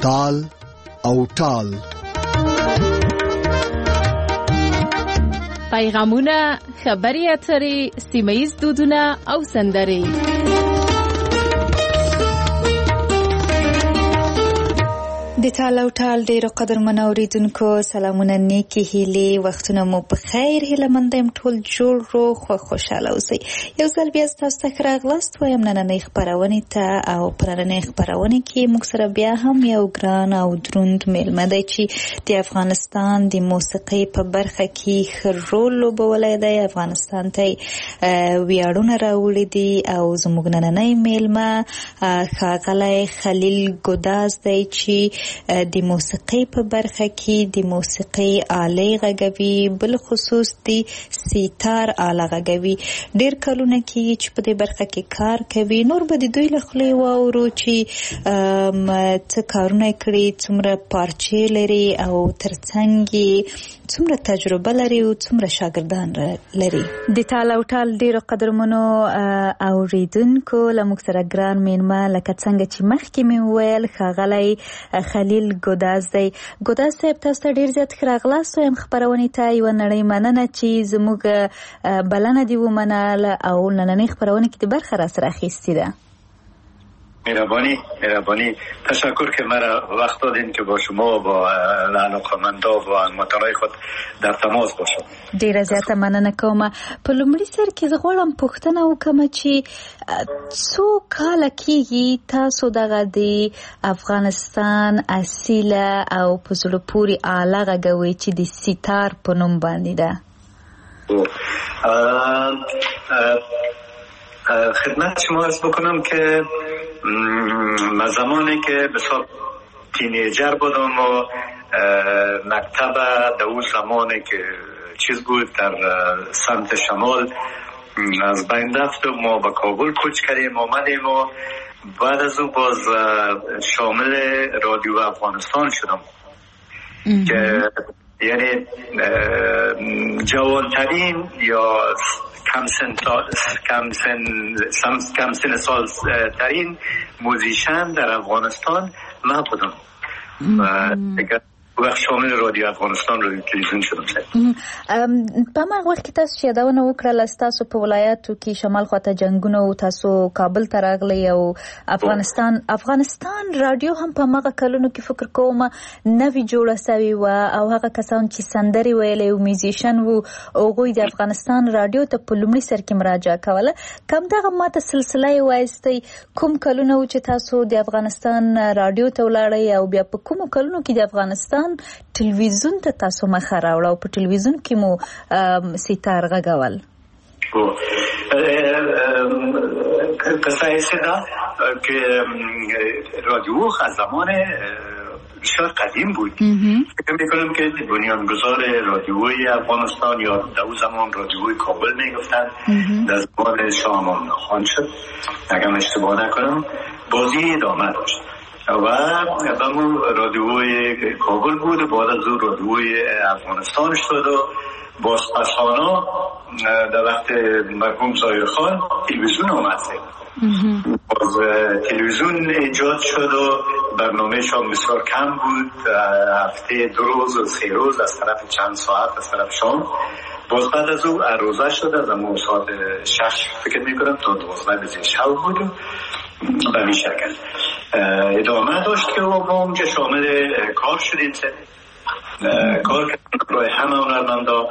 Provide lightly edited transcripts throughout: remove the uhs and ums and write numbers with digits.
تال او ټال. پیغامونه، خبري اترې، سیمه‌ییز دودونه او سندرې. د ټال او ټال ډیرو قدرمنو اوریدونکو سلامونه، نیکی هیلې، وختونه مو په خیر. هیله مند یم ټول جوړ روغ او خوشاله اوسئ. یو ځل بیا تاسو ته راغلاست وایم نننۍ خپرونې ته، او په نننۍ خپرونې کې موږ سره بیا هم یو ګران او دروند میلمه دی چې د افغانستان د موسیقۍ په برخه کې ښه رول لوبولی دی. افغانستان ته ویاړونه راوړي دي او زموږ نننۍ میلمه ښاغلی خلیل ګوداز دی چې د موسیقۍ په برخه کې د موسیقۍ آلې غږوي، بل خصوص د سیتار آله غږوي. ډیر کلونه کې چې په دې برخه کې کار کوي. نور به د دوی له خولې واورو چې څه کارونه کړي، څومره پارچې لري او ترڅنګ څومره تجربه لري او څومره شاګردان لري. د ټال او ټال ډیرو قدرمنو اوریدونکو له موږ سره ګران میلمه لکه څنګه چې مخکې مې وویل ښاغلی خلیل ګوداز دی. ګوداز صاحب تاسو ته ډیر زیات ښه راغلاست وایم خپرونې ته. یوه نړۍ مننه چې زموږ بلنه دې ومنله او نننۍ خپرونې کې دې برخه راسره اخیستې ده. مهربانی تشکر که مرا وقت دادین که با شما و با علاقه‌مندا و هموطنای خود در تماس باشم. ډیره زیاته مننه کوم. په لومړي سر کې زه غواړم پوښتنه وکړم چې څو کاله کېږي تاسو دغه د افغانستان اصیله او په زړه پورې آله غږوئ چې د سیتار په نوم باندې ده؟ خدمت شما عرض بکنم که من زمانی که بسیار تینیجر بودم و مکتب در اون زمانی که چیز بود در سمت شمال از بین رفت و ما به کابل کوچ کردیم آمدیم و بعد از اون باز شامل رادیو افغانستان شدم که یعنی جوانترین یا کم سن سال ترین موزیشن در افغانستان من بودم و وقت شامل رادیو افغانستان رادیو تلویزیون شدم. په هغه وخت کې تاسو چې یادونه وکړله تاسو په ولایاتو کې شمال خواته جنګونه او تاسو کابل ته راغلی او افغانستان رادیو هم په هغه کلونو کې فکر کوم نوې جوړه سوې وه او هغه کسان چې سندرې ویلې او میوزیشن وو هغوی د افغانستان رادیو ته په لومړي سر کې مراجعه کوله. کوم دغه ماته سلسله یې وایستئ کوم کلونه و چې تاسو د افغانستان رادیو ته ولاړئ او بیا په کومو کلونو کې د افغانستان تلویزیون ته تاسو مخه راوړه او په تلویزیون کې مو سیتار غږول؟ قصه ایسه ده که رادیو از زمان بسیار قدیم بود. فکر میکنم که بنیانگذار رادیوی افغانستان یا در اون زمان رادیوی کابل میگفتن در زمان شاه امان خان شد اگر اشتباه نکنم، بازی ادامه داشت و همون رادیوی کابل بود و بعد از اون رادیوی افغانستان شد و بازپسانا در وقت مرحوم ظاهر خان تلویزیون آمد. باز تلویزیون ایجاد شد و برنامه‌ش هم بسیار کم بود، هفته 2 روز و 3 روز از طرف چند ساعت از طرف شام. باز بعد از اون روزه شد از همون ساعت 6 فکر میکنم تا 12 بجه شب بود و به این شکل ادامه داشت که ما اونجا شامل کار شدیم. کار کردیم برای همه هنرمندا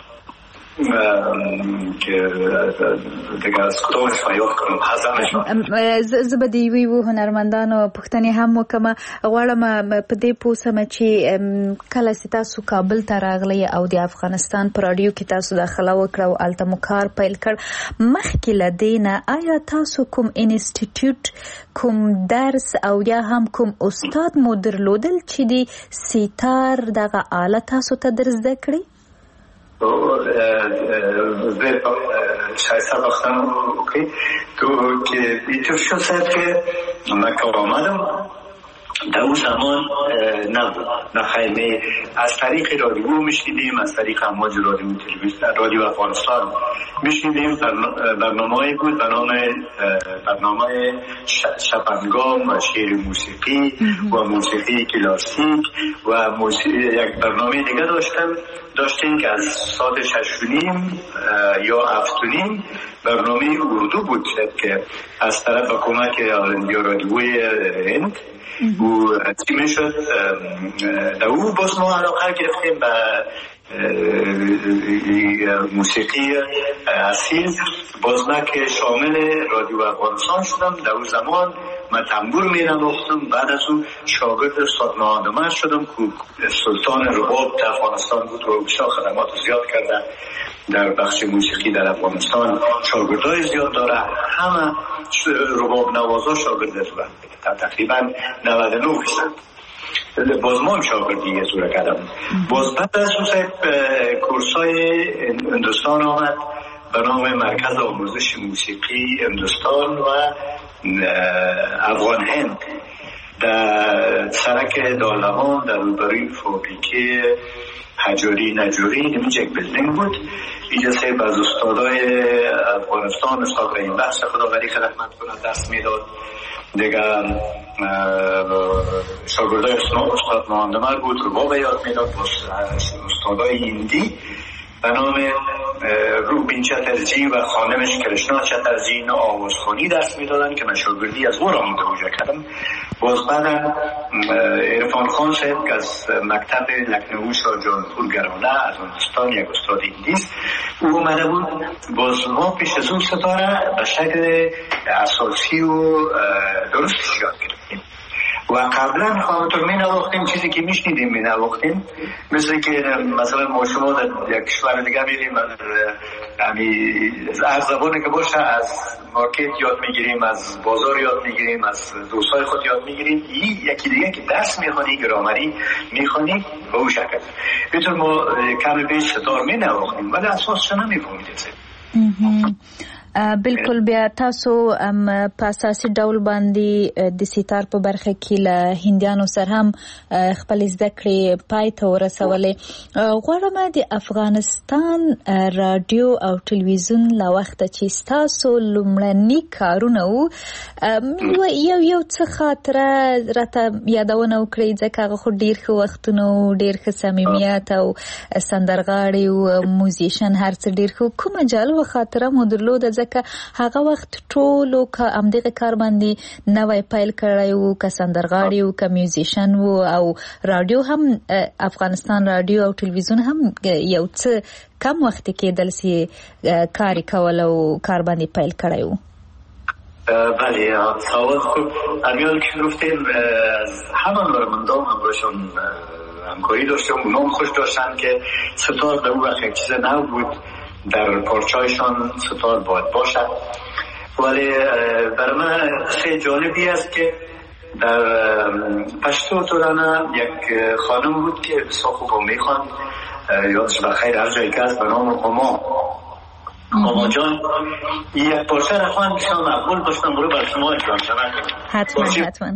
که دیگه از کدامش فیاض کنم حضرمشان. زه به د یوې هنرمندانو پوښتنې هم وکړم. غواړم په دې پوه سم چې کله چې تاسو کابل ته راغلی او د افغانستان په راډیو کې تاسو داخله وکړه او هلته مو کار پیل کړ، مخکې له دې نه آیا تاسو کوم انسټیټیوټ، کوم درس او یا هم کوم استاد مو درلودل چې د سیتار دغه آله تاسو ته در زده کړي؟ شایسته باختم اوکی تو که اینطور شد که من که آمدم در اون زمان نبود. نخیلی از طریق رادیو میشنیدیم، از طریق امواج رادیو تلویزیون رادیو افغانستان میشنیدیم. برنامه‌ای بود به نام برنامه شبانگام و شعر موسیقی و موسیقی کلاسیک و یک برنامه دیگه داشتیم که از ساعت 6:30 یا 7:30 برنامه اردو بود که از طرف حکومت رادیوی هند و چی شد. در او باز ما علاقه گرفتیم به موسیقی اصیل. باز من که شامل رادیو افغانستان شدم، در اون زمان من تنبور می نواختم. بعد از اون شاگرد استاد نهادمر شدم که سلطان رباب در افغانستان بود و بسیار خدمات زیاد کرده در بخش موسیقی در افغانستان. شاگردای زیاد داره، همه رباب نوازا شاگرد دارن تقریبا 99%. باز ما هم شاگردی یه طور کردم. باز بعد از اون کورسای هندوستان آمد به نام مرکز آموزش موسیقی هندوستان و افغان هند در سرک دالهان در روبروی فابریکه حجاری نجاری. اینجا یک بلدنگ بود. اینجا سه از استادای افغانستان، استاد رحیم بخش خداوری رحمت کنه دست میداد، دیگه شاگردای استاد مهندمر بود رو با یاد میداد، استادای هندی به نام روبین چترجی و خانمش کرشنا چترجی اینا آوازخوانی درس میدادن که من شاگردی از او را متوجه کردم. باز بعد عرفان خان صاحب که از مکتب لکنهو شاهجهانپور گرانه از هندوستان یک استاد هندیست، او اومده بود. باز ما پیش از اون ستاره به شکل اساسی و درستش یاد گرفتیم و قبلا خواهمتون می نواختیم چیزی که میشنیدیم می نواختیم، مثل که مثلا ما شما در یک کشور دیگه میریم هر زبانی که باشه از مارکت یاد میگیریم، از بازار یاد میگیریم، از دوستای خود یاد میگیریم. یکی دیگه که درس میخوانی گرامری میخوانی به اون شکل بیتون ما کم بیش ستار می نواختیم ولی اساسش نمیفهمیدیم. بالکل بیا تاسو په اساسي ډول باندې د سیتار په برخه کې له هندیانو سره هم خپل زده کړې پای ته ورسولې. غواړم د افغانستان رادیو او ټلویزیون له وخته چې تاسو لومړني کارونه وو یو څه خاطره راته یادونه وکړئ، ځکه هغه خو ډېر ښه وختونه ډېر ښه صمیمیت او سندرغاړي او موزیشن هر څه ډېر ښه. کومه جالبه خاطره مو درلوده ځکه هغه وخت ټولو که همدغه کار باندې نوی پیل کړی وو، که سندرغاړي وو، که میوزیشن وو او رادیو هم افغانستان رادیو او ټلویزیون هم یو څه کم وخت کېدل چې کار کول او کار باندې پیل کړی وو. بله سوال خوب. امیال که گفتیم همه نورمندان هم باشون همکاری داشتم، اونا هم خوش داشتن که ستار در اون وقت یک چیز نو بود، در پارچایشان ستار باید باشد. ولی برای من خیلی جالبی است که در پشتو تورانه یک خانم بود که بسیار خوب میخواند، یادش بخیر هر جایی که از به نام هما جان یک پارچه را خواند بسیار مقبول باشتم برو بر شما اجرام شود. حتما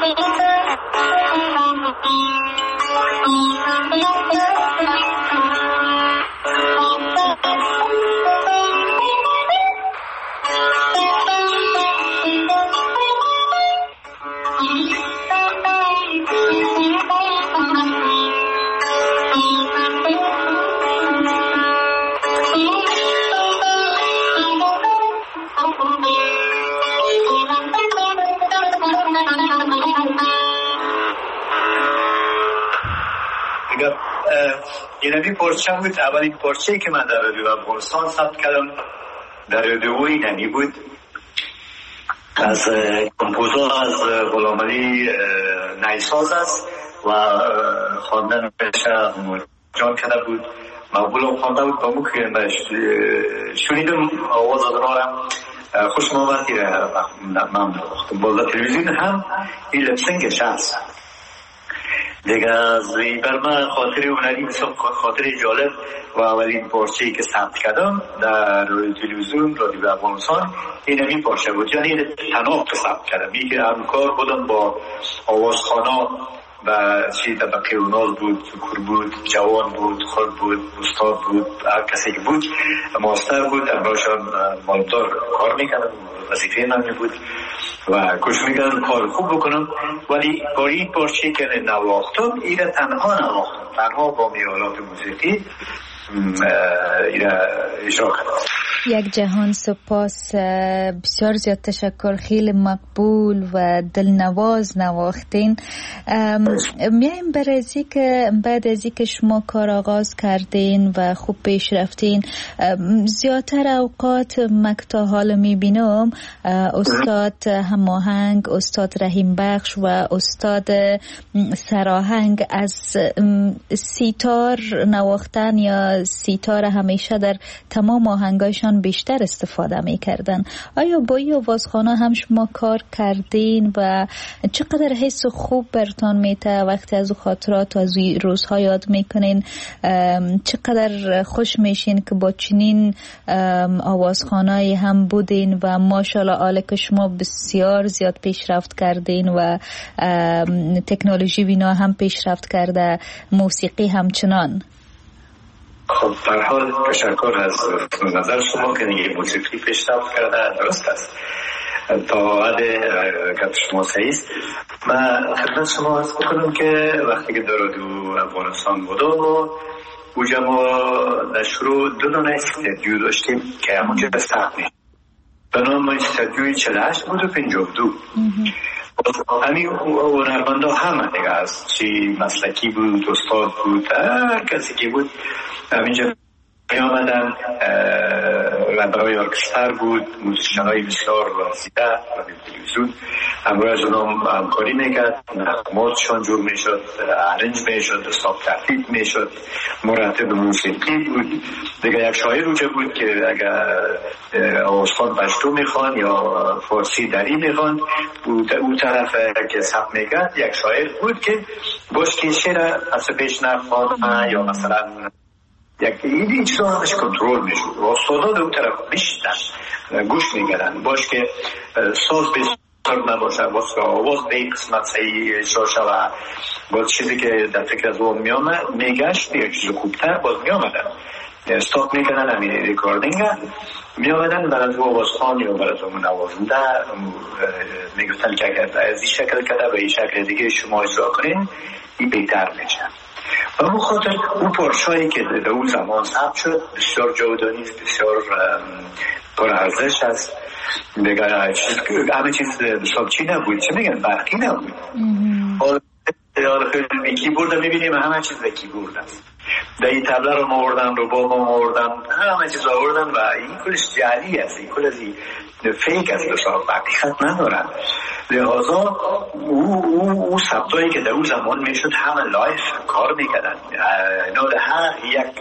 اینمی پرچه بود. اولین پرچه که من در رادیو افغانستان ثبت کردم در رادیو اینمی بود، از کمپوزور از غلامعلی نیساز است و خواندن بشه جان کرده بود، مقبول خوانده بود. با مو که شنیدم آواز آدرارم خوشم آمد را ممنون وقت بالا تلویزیون هم این لپسنگش هست دیگه. از بر من خاطر هنری بسیار خاطر جالب و اولین پارچه‌ای که ثبت کردم در تلویزیون رادیو افغانستان این پارچه بود، یعنی تنها ثبت کردم. این که همکار بودم با آوازخوانا و چی طبقه اوناز بود، ذکر بود، جوان بود، خود بود، استاد بود، هر کسی که بود، ماستر بود. امراشان مالدار کار میکردم، وظیفه من بود و کوشش میکردم کار خوب بکنم. ولی با این پارچه که نواختم این تنها نواختم، تنها با میالات موسیقی این اجرا کردم. یک جهان سپاس، بسیار زیاد تشکر، خیلی مقبول و دلنواز نواختین. میایم برای که بعد از اینکه شما کار آغاز کردین و خوب پیش رفتین، زیادتر اوقات مقطع حال میبینم استاد هماهنگ، استاد رحیم بخش و استاد سراهنگ از سیتار نواختن یا سیتار همیشه در تمام آهنگایشان بیشتر استفاده میکردن. آیا با این آوازخوانا هم شما کار کردین و چقدر حس خوب برتان میته وقتی از خاطرات و از روزها یاد میکنین؟ چقدر خوش میشین که با چنین آوازخوانایی هم بودین و ماشاءالله آله شما بسیار زیاد پیشرفت کردین و تکنولوژی بینا هم پیشرفت کرده، موسیقی همچنان. خب در حال تشکر از نظر شما که نگه موسیقی پیشرفت کرده، درست است. تا حد گفت شما صحیح. من خدمت شما عرض بکنم که وقتی که در رادیو افغانستان بودم و اونجا ما در شروع دو دانه استودیو داشتیم که همونجا ثبت میشه. به نام استودیوی 48 بود و 52. همین هنرمندا همه دیگه از چی مسلکی بود، استاد بود، هر کسی که بود همینجا می آمدن. ربرهای ارکستر بود، موسیقی‌های بسیار وسیع و تلویزیون همراه از اونام همکاری میکرد، نغماتشان جور میشد، ارنج میشد، حساب ترتیب میشد، مرتب موسیقی بود دیگه. یک شاعر اونجا بود که اگر آوازخوان پشتو میخوان یا فارسی دری میخوان، اون طرف که ثبت میکرد یک شاعر بود که باش که شعر از پیش نخوان یا مثلا این چیزا همش کنترل میشود و استادان اون طرف میشتن گوش میگردن باش که ساز بسیار نباشه، باز که آواز به این قسمت صحیح اجرا شود، باز چیزی که در فکر از اون میگشت یک چیز خوبتر باز میامدن استاپ میکنن همین ریکاردینگ میامدن بر از آوازخوان یا بر از اون نوازنده میگفتن که اگر از این شکل کده و این شکل دیگه شما اجرا کنین این بهتر میشه. و اون خاطر اون پارچه‌ای که در اون زمان ثبت شد بسیار جاودانی، بسیار پرارزش است دیگه. همه چیز حساب چی نبود، چه میگن برقی نبود. حالا خیلی کیبورد میبینیم همه چیز به کیبورد است. در این تبله رو آوردن، رباب رو آوردن، همه چیز آوردن و این کلش جعلی است، این کل از این فیک است، بسیار حقیقت ندارن. لحاظا او ثبتایی که در اون زمان میشد همه لایف کار میکردن. هر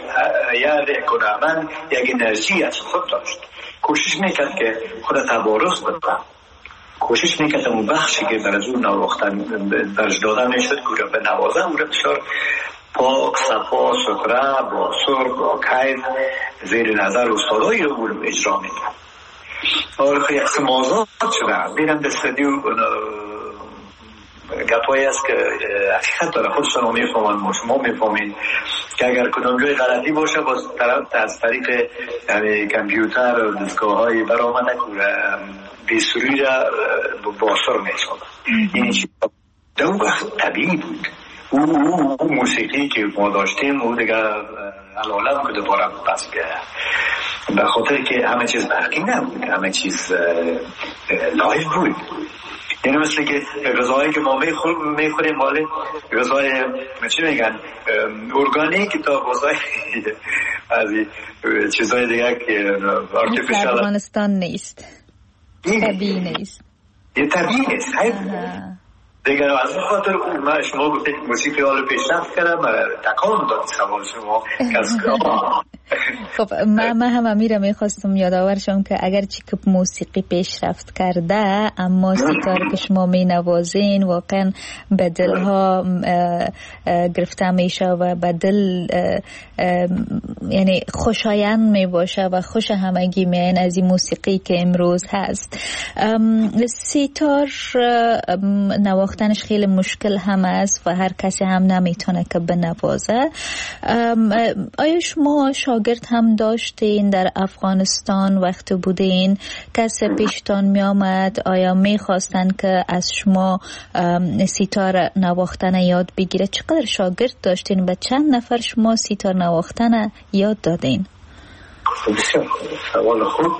یک کنمن یک انرژی از خود داشت، کوشش میکرد که خود تبارز بده، کوشش میکرد اون بخشی که در از اون نواختن درج دادن میشد که به نوازن او را بسیار پاک، صفا، سکره، با سر، با کیف زیر نظر استادای او رو اجرا میکرد. یک قسم آزاد شدن میرم به استودیو گپایی است که حقیقت داره، خودشون رو میفهمن، شما میفهمین که اگر کدام جای غلطی باشه باز از طریق کامپیوتر و دستگاه‌های برآمده به سوری را باسر می‌شود. این چیز در اون وقت طبیعی بود. او موسیقی که ما داشتیم او دیگه العالم که دوباره پس بیاید، به خاطر که همه چیز برقی نبود، همه چیز لایف بود. یعنی مثل که غذاهایی که ما میخوریم مالی غذای چی میگن ارگانیک تا غذای از چیزهای دیگه که مثل افغانستان نیست، طبیعی نیست، یه طبیعی نیست دیگر. از این خاطر شما گفتید موسیقی حالا پیشرفت کردم تکان داد سوال شما. خب من هم امیره میخواستم یادآور شم که اگرچه که موسیقی پیشرفت کرده اما ستاره که شما می نوازین واقعا به دلها گرفته میشه و به دل یعنی خوشایند می باشه و خوش همگی میین از این موسیقی که امروز هست. ستار نواختنش خیلی مشکل هم است و هر کسی هم نمیتونه که بنوازه. آیا شما شاگرد هم داشتین در افغانستان وقت بودین؟ کسی پیشتان می آمد؟ آیا می خواستن که از شما سیتار نواختن یاد بگیره؟ چقدر شاگرد داشتین و چند نفر شما سیتار نواختن یاد دادین؟ بسیار سوال خوب.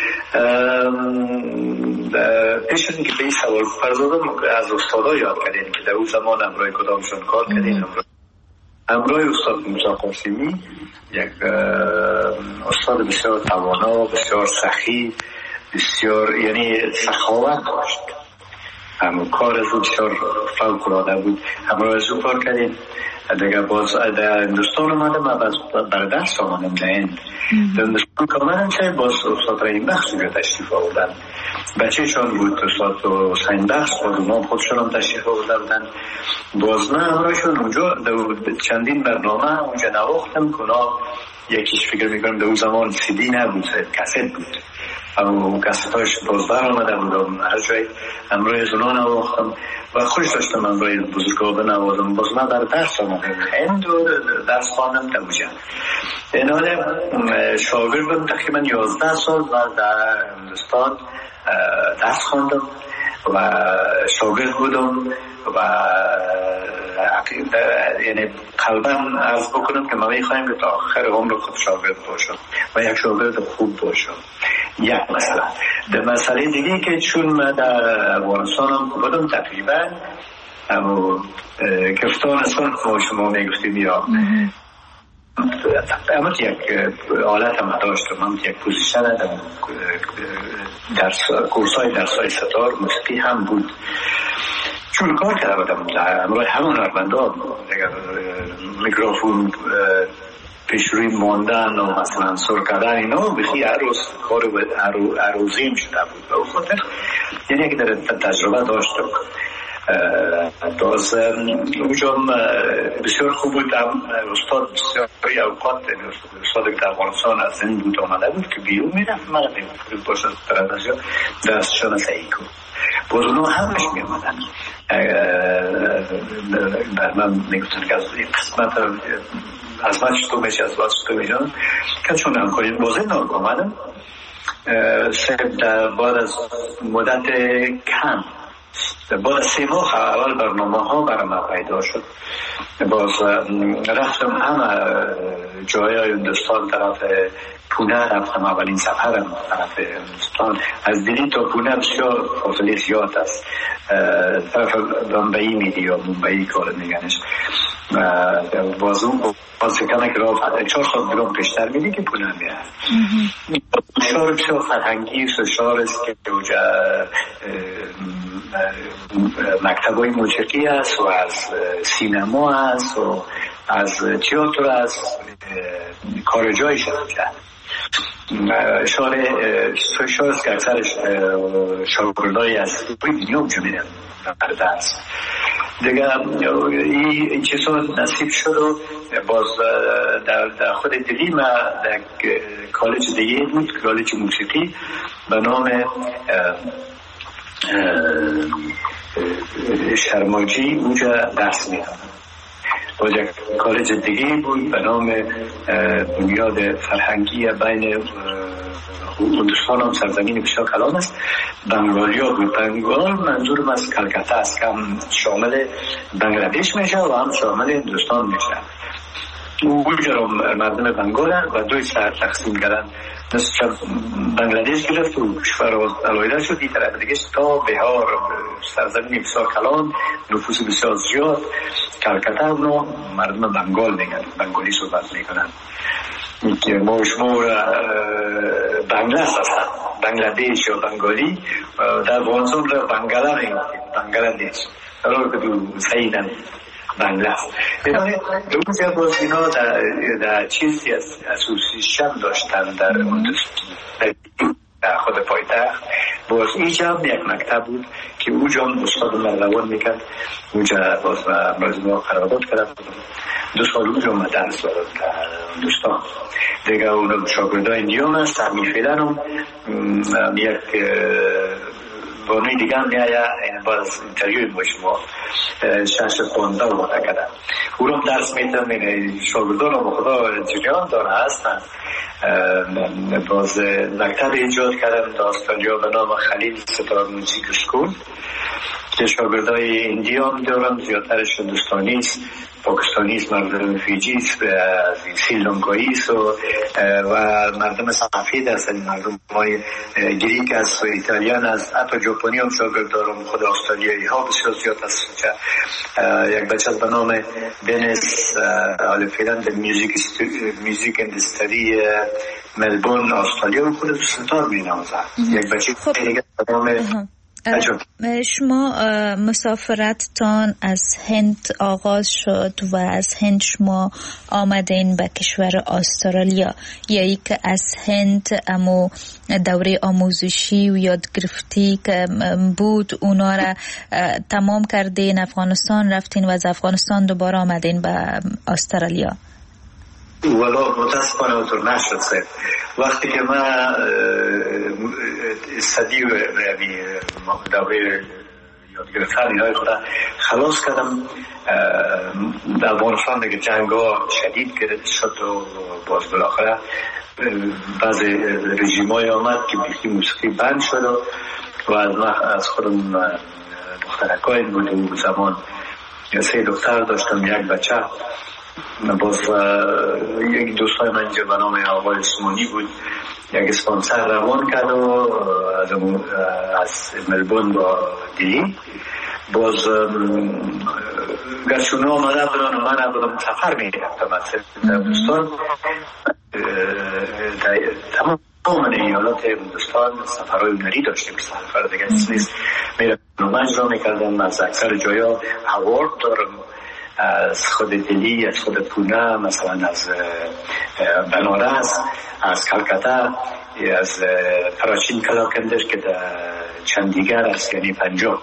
پیش از اینکه به این سوال پردازم از استادا یاد کردین که در اون زمان همراه کدامشون کار کردین؟ همراه استاد موسی قاسمی، یک استاد بسیار توانا، بسیار سخی، بسیار یعنی سخاوت داشت. کار از او بسیار فوق العاده بود. همراه از او کار کردیم. دیگه باز در هندوستان اومدم و برای درس آمدم در هند. در هندوستان که آمدم چه باز استاد رحیم بخش رو تشریف آوردن. بچه شان بود استاد حسین بخش، باز اونا خودشون هم تشریف آوردن. باز من همراهشون اونجا چندین برنامه اونجا نواختم که اونا یکیش فکر میکنم در اون زمان CD نبود، کست بود. اما کست هاش باز بر آمده بودم هر جای همراه از اونا نواختم و خوش داشتم همراه بزرگا بنوازم. باز من در درس آمدم هند و درس خواندم در اونجا. این حال شاگرد بودم تقریبا 11 سال و در هندوستان درس خواندم و شاگرد بودم و یعنی قلبا عرض بکنم که ما میخوایم که تا آخر عمر خود شاگرد باشم و یک شاگرد خوب باشم. یک مسئله. در مسئله دیگه که چون من در افغانستان هم بودم تقریبا اما کفتانستان که شما میگفتیم یا اما یک حالت هم داشتم، هم یک پوزیشن در کورسای درسای ستار موسیقی هم بود. چون کار کرده بودم همراه همون هنرمندا، میکروفون پیش روی ماندن و مثلا سر کردن اینا بخی عروض کار عروضیم شده بود و خاطر یعنی که در تجربه داشتم. باز اونجا بسیار خوب بود. استاد بسیار اوقات استاد که در افغانستان از زند بود آمده بود که بیرون میرفت من میگفت باشه درستشان صحیح کن. باز اونا همش میامدن بر من میگفتن که از این قسمت از من چطور میشه از باز چطور میشه که چون هم کنید بازه نام آمدم بعد از مدت کم بعد 3 ماه اول برنامه ها برای من پیدا شد. باز رفتم همه جای هندوستان طرف پونه رفتم. اولین سفرم طرف هندوستان از دلی تا پونه بسیار فاصله زیاد است. طرف بمبئی میدی یا ممبئی کار میگنش. باز اون باز کنه که راه 4 سال درام پیشتر میدی که پونه میاد. شهر بسیار فرهنگی است، شهر است که اونجا مکتبای موسیقی است و از سینما است و از تئاتر است، کارجای شهر شهر است که اکثر شاگردای از دنیا اونجا میرن در درس دیگه. این چیزا نصیب شد و باز در خود دلی من در کالج دیگه بود، کالج موسیقی به نام شرماجی اونجا درس میدادن. باز یک کالج دیگه بود به نام بنیاد فرهنگی بین هندوستان هم سرزمین بسیار کلان است، بنگالیا بود. بنگال منظورم از کلکتا است که هم شامل بنگلادش میشه و هم شامل هندوستان میشه. اونجا رو مردم بنگال و دوی سر تقسیم کردن، مثل بنگلادش گرفت و کشور علایده شد. این طرف دیگه تا بهار سرزمین بسیار کلان، نفوس بسیار زیاد، کلکتا رو مردم بنگال میگن، بنگالی صحبت میکنن که ما شما بنگلاش هستن، بنگلادش یا بنگالی در افغانستان را بنگالا میگن، بنگلادش رو که دو سعیدن بنگلاش. بنابراین اونجا باز اینا در چیزی از اسوسیشن داشتن در خود پایتخت. باز اینجا هم یک مکتب بود که اونجا هم استاد مردوان میکرد، اونجا باز مردم ها قرارداد کرد. 2 سال اونجا هم درس دارد در هندوستان دیگه. اون شاگردای اندیان هست همی فیلن هم یک بانوی دیگه هم میایه باز اینتریوی با شما شش خونده و باقی کردن او هم درس میتن. شاگردان هم خدا جریان داره هستن. باز مکتب ایجاد کردن در استرالیا به نام خلیل ستار موزیک اسکول که شاگردای هندی هم دارن، زیادترش هندوستانی است، پاکستانی است، مردم فیجی است، سریلانکایی است و مردم سفید هستن، مردم های گریک است و ایتالیان است، حتی ژاپنی هم شاگرد دارم. خود استرالیایی ها بسیار زیاد است. یک بچه به نام دنیس آلفیلند میوزیک اندستری ملبورن استرالیا رو خود ستار می نوازد. یک بچه دیگه به نام شما مسافرتتان از هند آغاز شد و از هند شما آمدین به کشور استرالیا، یا که از هند امو دوره آموزشی و یادگرفتی که بود اونا را تمام کردین، افغانستان رفتین و از افغانستان دوباره آمدین به استرالیا؟ والا متاسفانه اونطور نشد سید. وقتی که من استادی و دوره یاد گرفتن اینهای خدا خلاص کردم، در افغانستان دیگه جنگ ها شدید شد و باز بالاخره بعض رژیم های آمد که بیخی موسیقی بند شد و از خودم دخترکای بود. اون زمان 3 دختر داشتم، 1 بچه. باز یک دوستای من اینجا به نام آقای عثمانی بود، یک اسپانسر روان کرد و از ملبورن با دلی. باز گرچه اونا آمده بودن و من بودم سفر میرفتم از هندوستان. تمام ایالات هندوستان سفرهای هنری داشتیم، سفر دیگه نیست. میرفتم و اجرا میکردم. از اکثر جایا اوارد دارم، از خود دلی، از خود پونه، مثلا از بنارس، از کلکتا، از پراچین کلاکندر که در چندیگر است، یعنی پنجاب.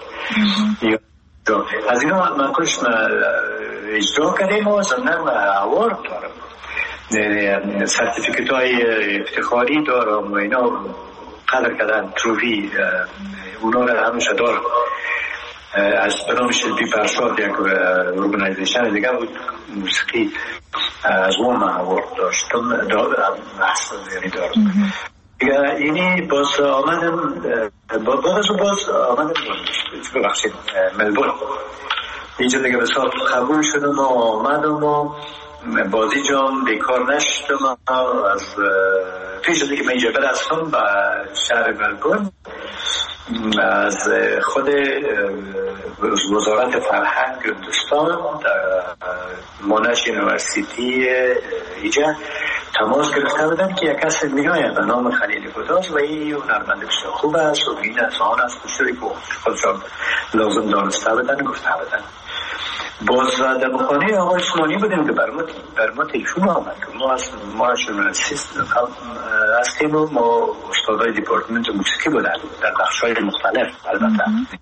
از اینا من کلش اجرا کردیم و زمنم اوارد دارم، سرتیفیکت های افتخاری دارم و اینا قدر کردن تروفی اونا رو همیشه دارم. از برنامه شلپی پرشاد یک ارگانایزیشن دیگه بود، موسیقی از اون من آورد داشتم یعنی دارم. اینی باز آمدم باز آمدم ببخشید ملبورن. اینجا دیگه بسیار قبول شدم و آمدم و بازی جام بیکار نشدم. از پیش دیگه من اینجا برستم به شهر ملبورن، از خود وزارت فرهنگ هندوستان موناش یونیورسیتی ایجا تماس گرفته بودن که یک کس میآید به نام خلیل گداز و این هنرمند بسیار خوب است و این انسان است بسیاری که خودشان لازم دانسته بودن گفته بودن. باز در بخانه آقای عثمانی بودیم که برمت ایشون آمد. ما هستیم و ما استادای دیپارتمنت موسیقی بودن در بخش‌های مختلف. البته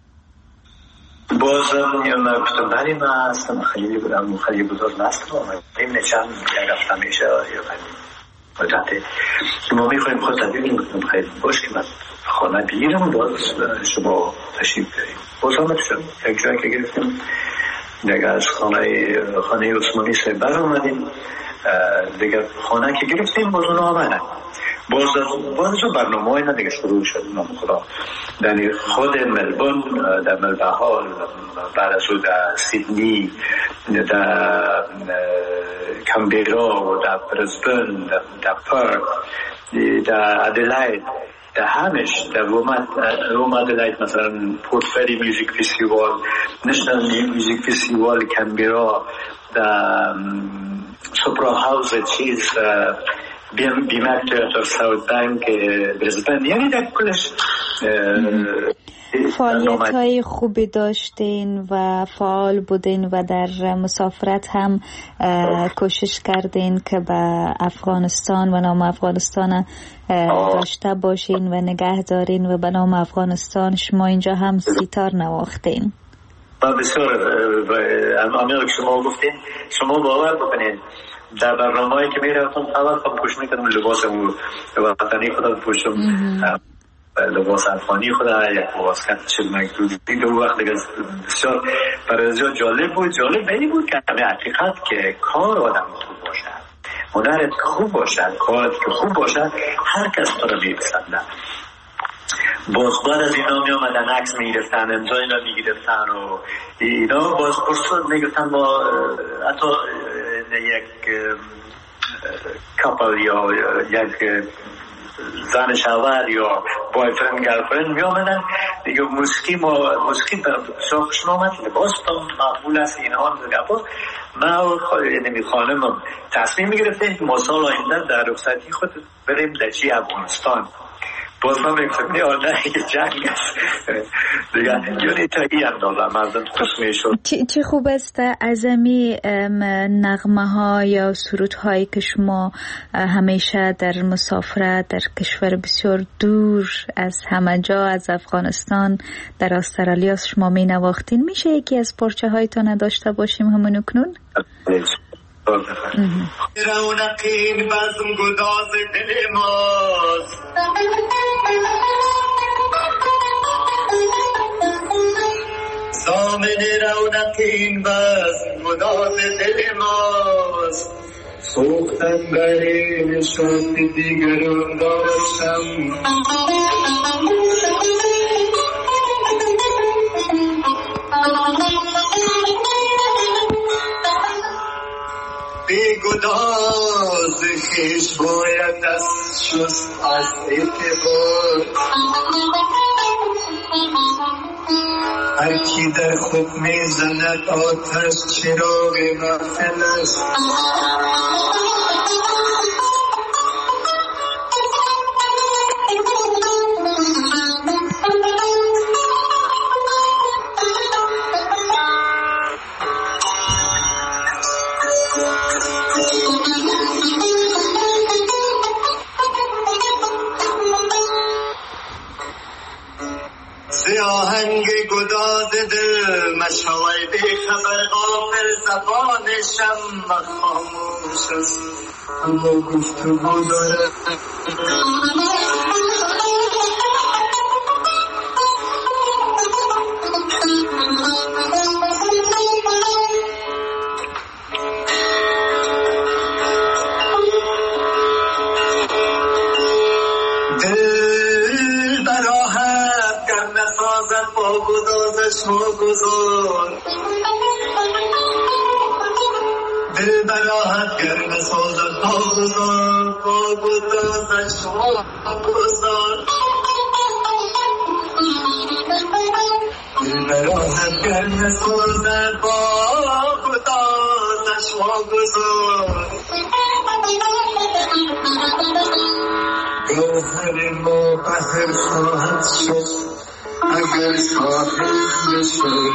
باز من گفتم بله من هستم خیلی بودم، خیلی بزرگ هستم آمدیم نشان یک هفته میشه یا مدت ما میخوایم خود تدبیر. گفتم خیلی باش که من خانه بگیرم باز شما تشریف داریم. باز آمد شد یک جایی که گرفتیم دیگه از خانه عثمانی سه بر آمدیم دیگه خانه که گرفتیم باز اون آمدن باز برنامه های دیگه شروع شد. نام خدا در خود ملبورن در ملبورن بعد از او در سیدنی در کامبرا در برزبن در پرت در ادلاید در همش در روم ادلاید مثلا پورت فری میوزیک فستیوال نشنال میوزیک فستیوال کامبرا در سوپرا هاوس چیز بیمک تئاتر ساوت بانک برزبن یعنی در کلش فعالیت های خوبی داشتین و فعال بودین و در مسافرت هم کوشش کردین که به افغانستان و نام افغانستان داشته باشین و نگه دارین و به نام افغانستان شما اینجا هم سیتار نواختین. بسیار امیر که شما گفتین شما باور بکنین در برنامه‌ای که میرفتم اول خب پوش میکردم لباسم وطنی خودم پوشم لباس افغانی خدا یک لباس کتش مکدودی دو وقت دیگه بسیار برای جالب بود. جالب این بود که همه حقیقت که کار آدم خوب باشد هنرت خوب باشد کارت که خوب باشد هر کس تو رو میپسنده. باز بعد از اینا می آمدن عکس میگرفتن امضا اینا میگرفتن و اینا باز پرسون میگفتن با حتی یک کپل یا یک زن شوهر یا بایفرند گرلفرند می آمدن دیگه موسیقی در شما آمد لباس مقبول است اینا هم گفت ما خانمم تصمیم میگرفتیم ما سال آینده در رخصتی خود بریم دچی افغانستان. باز من میگفتم نه که جنگ است دیگه یعنی تا این اندازه مردم خوش میشد. چه خوب است عظمی نغمه ها یا سرود هایی که شما همیشه در مسافرت در کشور بسیار دور از همه جا از افغانستان در استرالیا شما می نواختین. میشه یکی از پارچه هایتان داشته باشیم همون اکنون؟ رونقین بزم گداز دل ماست زامن رونقین بزم گداز دل ماست سوختن بری نشاط دیگرون داشتم بی گداز خیش باید از شست از اعتبار هر کی در خود میزند آتش چراغ محفلش آهنگ گداز دل مشوی بی خبر غافل زبانشم خاموش است اما گفتگو داره گذار دل براحت گرم سازد با گذارش گذار دل براحت گرم سازد با گذارش گذار گوهر ما بحر خواهد شد اگر ساحل بشه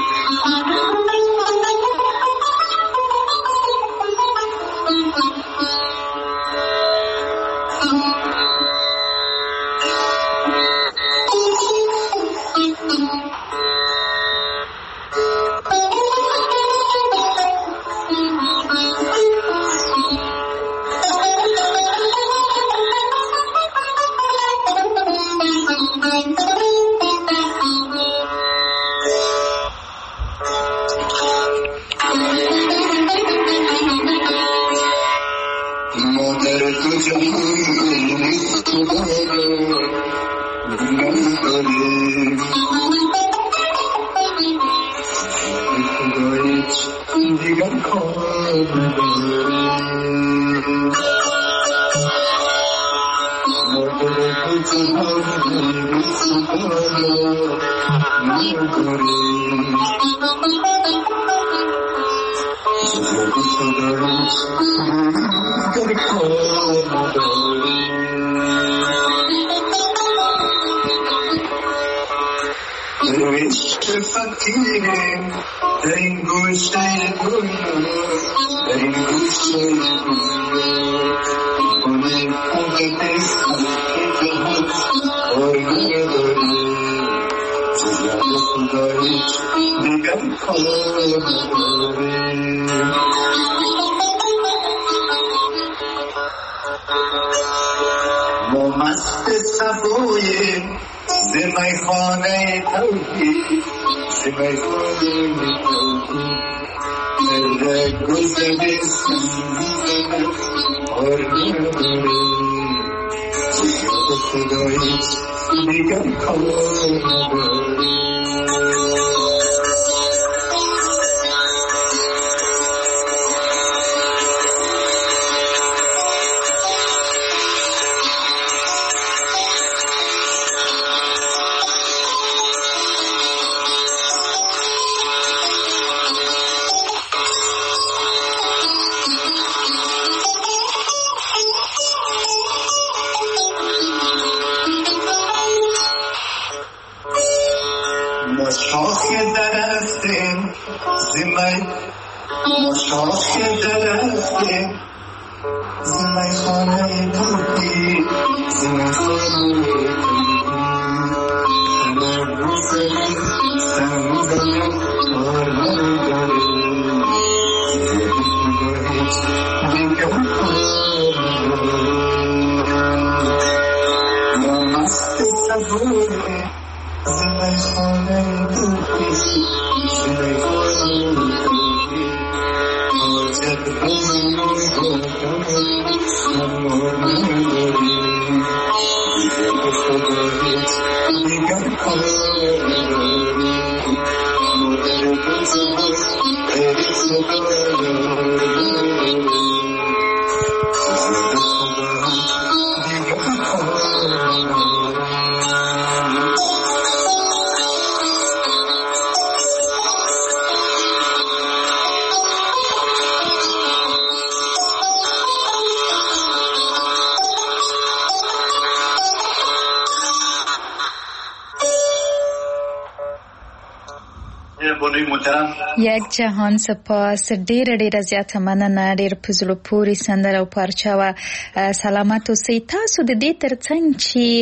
یک جهان سپاس، ډیر زیاته مننه، ډیر په زړه پورې سندره او پارچه و. سلامت اوسئ. تاسو د دې ترڅنګ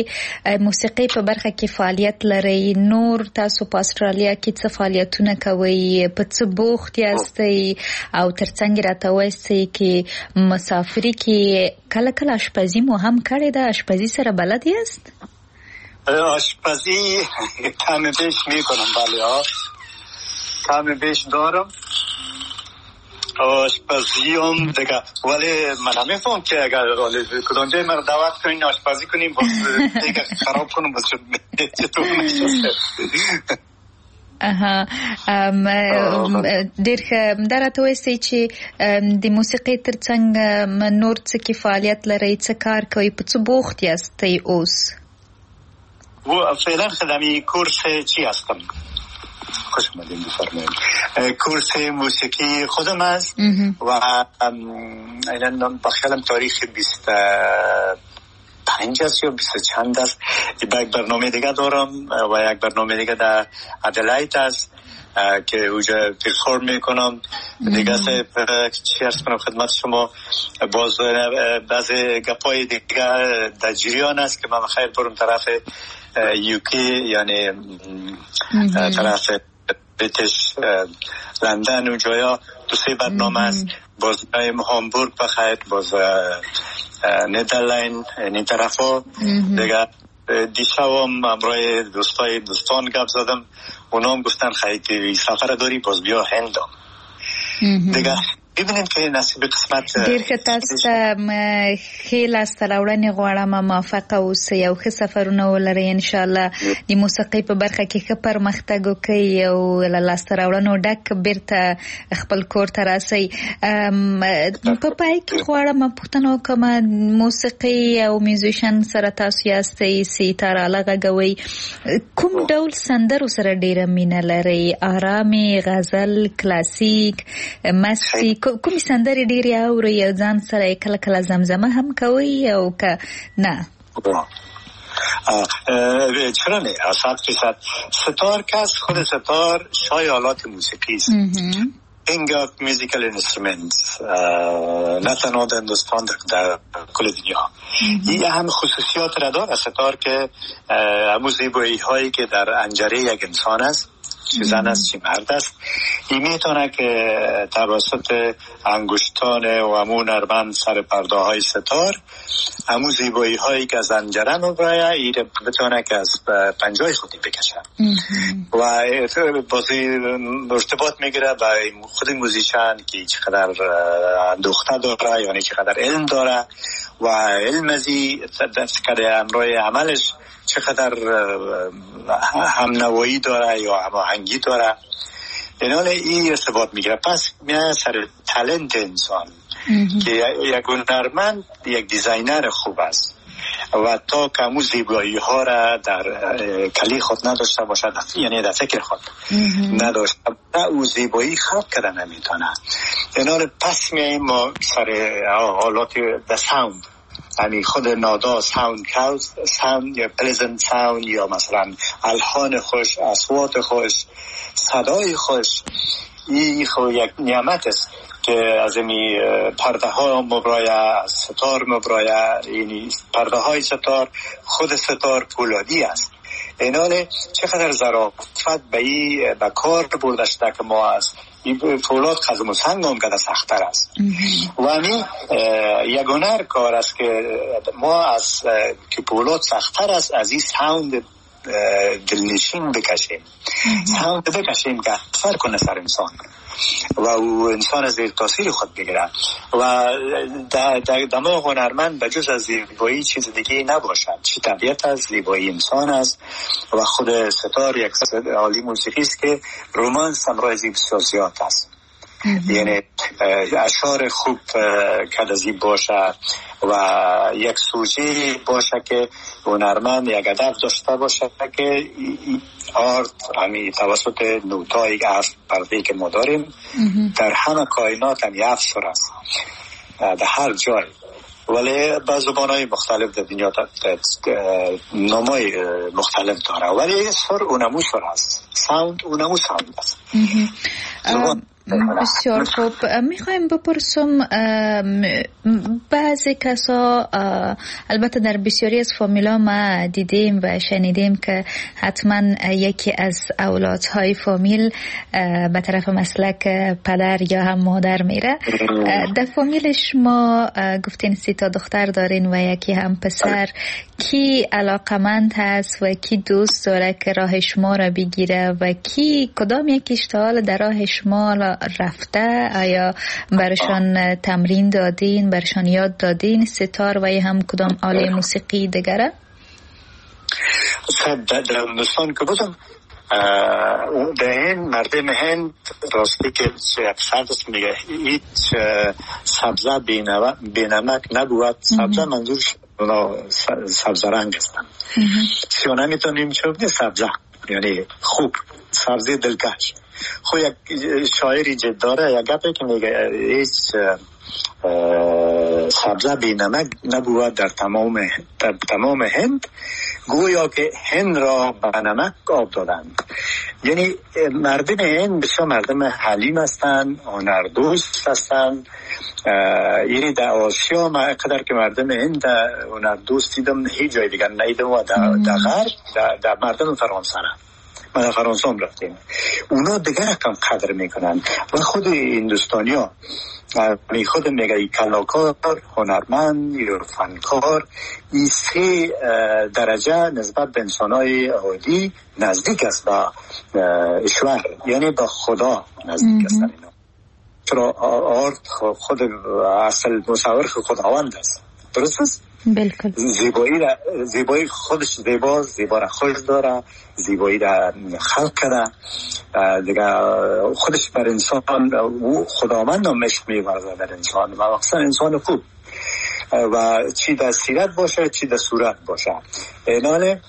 چې موسیقي په برخه کې فعالیت لرئ، نور تاسو په استرالیا کې څه فعالیتونه کوئ، په څه بوخت یاستئ، او ترڅنګ راته وایئ چې مسافري کې کله کله آشپزي مو هم کړې ده؟ آشپزي سره بلد یاست؟ آشپزی کم بیش میکنم، بله کم بیش دارم آشپزی هم دیگه، ولی من نمیفهم که اگر کدام جای من دعوت کنین آشپزی کنیم دیگه خراب کنم بس چطور نشسته. ډیر ښه. دا راته وایئ چې د موسیقۍ ترڅنګ نور څه کې فعالیت لرئ، څه کار کوئ، په څه بوخت یاستئ اوس؟ و فعلا خدمی کورس چی هستم، خوش اومدین بفرمایید. کورس موسیقی خودم است و الان بخیالم تاریخ 25 است یا 20 چند است. یک برنامه دیگه دارم و یک برنامه دیگه در ادلاید است که اونجا پرفورم میکنم دیگه. چی ارز کنم خدمت شما، باز بعضی گپای دیگه در جریان است که من خیلی برم طرف یوکی، یعنی طرف بریتش لندن و جایا 2-3 برنامه است. باز هامبورگ بخیر، باز ندرلند، این طرف ها دیگه. دیشب هم امرای دوستان گپ زدم، اونا هم گفتن خیلی سفر داری باز بیا هند دیگه. ببینیم که نصیب قسمت ډیر ښه. تاسو ته ښې لاسته راوړنې غواړم، موفقه اوسئ او ښه سفرونه ولرئ. انشاءالله د موسیقۍ په برخه کې ښه پرمختګ وکړئ او له لاسته راوړنو ډک بیرته خپل کور ته راسئ. په پای کې غواړم پوښتنه وکړم، موسیقي او میوزیشن سره تاسو یاستئ، سیتار آله غږوئ، کوم ډول سندرو سره ډیره مینه لرئ؟ آرامي، غزل، کلاسیک، مستی؟ کوم سندرې ډیرې اورئ او ځان سره کله کله زمزمه هم کوئ او که نه؟ چرا نه؟ 100% ستار که از خود ستار شای آلات موسیقی است. King of musical instruments، نه تنها در هندوستان، در کل دنیا. این هم خصوصیات را داره ستار که همون زیبایی هایی که در انجره یک انسان است، چه زن است چه مرد است، این میتونه که توسط انگشتان و همون نرمن سر پرده های ستار همون زیبایی هایی که از انجره مبرایه این بتونه که از پنجای خودی بکشه و بازی ارتباط میگیره با خود موزیشن که چقدر دختر داره، یعنی چقدر علم داره و علم ازی که امروی عملش چقدر همنوایی داره یا هماهنگی داره، این ارتباط میگیره. پس میاد سر تالنت انسان که یک هنرمند، یک دیزاینر خوب است و تا که همون زیبایی ها را در کلی خود نداشته باشد، یعنی در فکر خود نداشته باشد، او زیبایی خلق کرده نمیتونه. پس میاییم ما سر حالات در ساوند، یعنی خود نادا ساوند یا پلیزنت ساوند یا مثلا الحان خوش، اصوات خوش، صدای خوش، این خود یک نعمت است که از این پرده ها مبرایه، از ستار مبرایه. یعنی پرده های ستار، خود ستار پولادی است. ایناله چقدر ظرافت به کار برده شده که ما از این فولاد قزم و سنگ هم کده سختر است و همین یک هنر کار است که ما از که فولاد سختر است از این ساوند دلنشین بکشیم، ساوند بکشیم که اثر کنه سر انسان و او انسان از زیر تاثیر خود بگیره و دماغ هنرمند به جز از زیبایی چیز دیگه نباشد. چی طبیعت از زیبایی انسان است و خود ستار یک عالی موسیقی است که رومانس همراه بسیار زیاد است. یعنی اشعار خوب کدازی باشه و یک سوژه باشه که هنرمند یک هدف داشته باشه که آرت همی توسط نوتای عرض پردهی که ما داریم در همه کائنات هم افسر است، در هر جای، ولی با زبانهای مختلف در دنیا نامای مختلف داره، ولی سر اونمو سر است، ساوند اونمو ساوند است. بسیار خوب. میخوایم بپرسم، بعضی کسا البته در بسیاری از فامیلا ما دیدیم و شنیدیم که حتما یکی از اولادهای فامیل به طرف مسلک پدر یا هم مادر میره. در فامیل شما گفتین 3 تا دختر دارین و یکی هم پسر، کی علاقمند هست و کی دوست داره که راه شما را بگیره و کی کدام یکیش تا حال در راه شما رفته؟ آیا برشان تمرین دادین، برشان یاد دادین ستار و یا هم کدام آله موسیقی دیگره؟ در هندوستان که بودم دهین مردم هند راستی که اکثر دست میگه هیچ سبزه بینمک نبود. سبزه منظور سبزه رنگ هستن، سیانه میتونیم چه بودی سبزه یعنی خوب، سبزه دلکش. خو یک شاعری جد داره یک گپه که میگه هیچ سبزه بی نمک نبود در تمام هند، گویا که هند را به نمک آب دادند. یعنی مردم هند بسیار مردم حلیم هستند، هنردوست هستند. یعنی در آسیا ما قدر که مردم هند هنردوست دیدم هیچ جای دیگر ندیدم و در غرب در مردم فرانسه ما در فرانسه هم رفتیم، اونا دیگر رقم قدر میکنن و خود هندوستانی ها خود میگه ای کلاکار، هنرمند یا فنکار، این 3 درجه نسبت به انسانهای عادی نزدیک است، با اشور یعنی با خدا نزدیک هستن اینا. آرت خود اصل مصور خداوند است. درست است؟ بالکل. زیبایی خودش زیبا را خوش داره، زیبایی را خلق کرده دیگه، خودش بر انسان خداوند هم مشق می‌ورزه در انسان و مخصوصا انسان خوب، و چی در سیرت باشه چی در صورت باشه. ایناله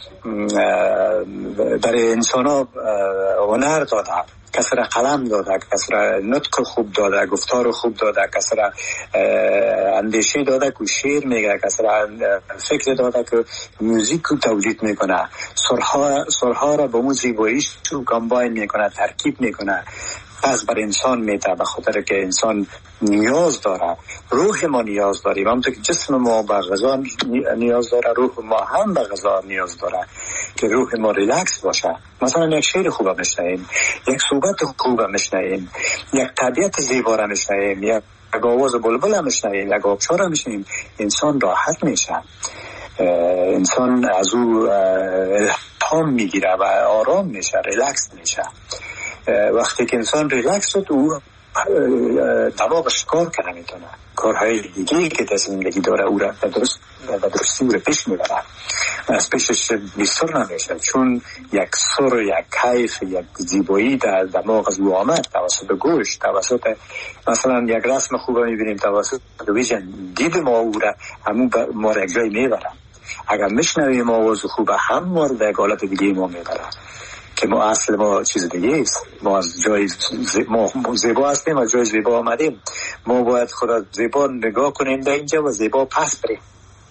در انسان ها هنر داده، کسی را قلم داده، کسی را نطق خوب داده، گفتار خوب داده، کسی را اندیشه داده که شعر میگه، کسی را فکر داده که موزیک رو تولید میکنه، سرها را با موزیباییش رو کامباین میکنه، ترکیب میکنه. پس بر انسان میده، به خاطر که انسان نیاز داره، روح ما نیاز داریم، همونطور که جسم ما به غذا نیاز داره، روح ما هم به غذا نیاز داره که روح ما ریلکس باشه. مثلا یک شعر خوب بشنویم، یک صحبت خوب بشنویم، یک طبیعت زیبا را بشنویم، یک آواز بلبل بشنویم، یک آبشار بشنویم، انسان راحت میشه، انسان از او الهام میگیره و آرام میشه، ریلکس میشه. وقتی که انسان ریلکس شد، او دماغش کار کنه میتونه، کارهای دیگه که در زندگی داره او را به درستی او را پیش میبره، از پیشش بیستر نمیشه، چون یک سر، یک کیف، یک زیبایی در دماغ از او آمد توسط گوش، توسط مثلا یک رسم خوب میبینیم، توسط ویژن دید ما او را همون ما را یک جای میبره. اگر میشنویم آواز خوب هم ما را در حالت دیگه ما میبره که ما اصل ما چیز دیگه است. ما از جای ما زیبا هستیم، از جای زیبا آمدیم، ما باید خدا زیبا نگاه کنیم در اینجا و زیبا پس بریم.